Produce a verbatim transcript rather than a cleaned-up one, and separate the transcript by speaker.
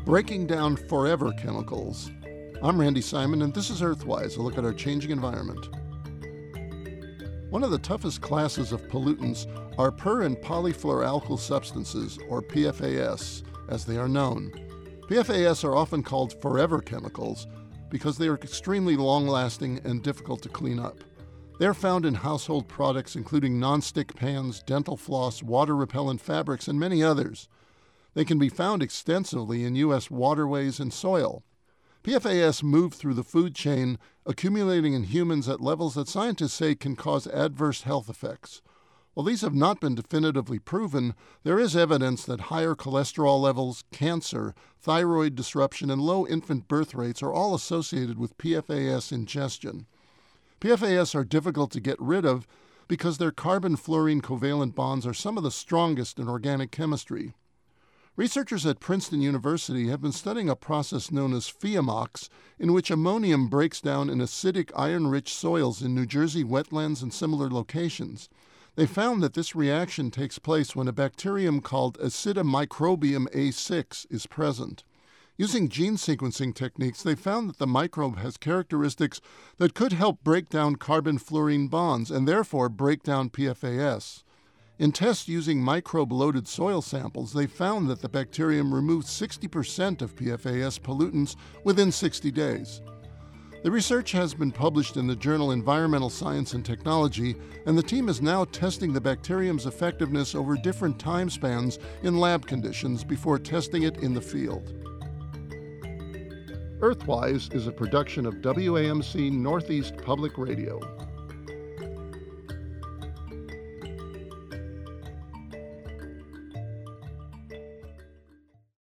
Speaker 1: breaking down forever chemicals. I'm Randy Simon, and this is Earthwise, a look at our changing environment. One of the toughest classes of pollutants are per- and polyfluoroalkyl substances, or P F A S, as they are known. P F A S are often called forever chemicals because they are extremely long-lasting and difficult to clean up. They are found in household products including non-stick pans, dental floss, water-repellent fabrics, and many others. They can be found extensively in U S waterways and soil. P F A S move through the food chain, accumulating in humans at levels that scientists say can cause adverse health effects. While these have not been definitively proven, there is evidence that higher cholesterol levels, cancer, thyroid disruption, and low infant birth rates are all associated with P F A S ingestion. P F A S are difficult to get rid of because their carbon-fluorine covalent bonds are some of the strongest in organic chemistry. Researchers at Princeton University have been studying a process known as Pheamox, in which ammonium breaks down in acidic, iron-rich soils in New Jersey wetlands and similar locations. They found that this reaction takes place when a bacterium called Acidomicrobium A six is present. Using gene sequencing techniques, they found that the microbe has characteristics that could help break down carbon-fluorine bonds and therefore break down P F A S. In tests using microbe-loaded soil samples, they found that the bacterium removed sixty percent of P F A S pollutants within sixty days. The research has been published in the journal Environmental Science and Technology, and the team is now testing the bacterium's effectiveness over different time spans in lab conditions before testing it in the field. Earthwise is a production of W A M C Northeast Public Radio.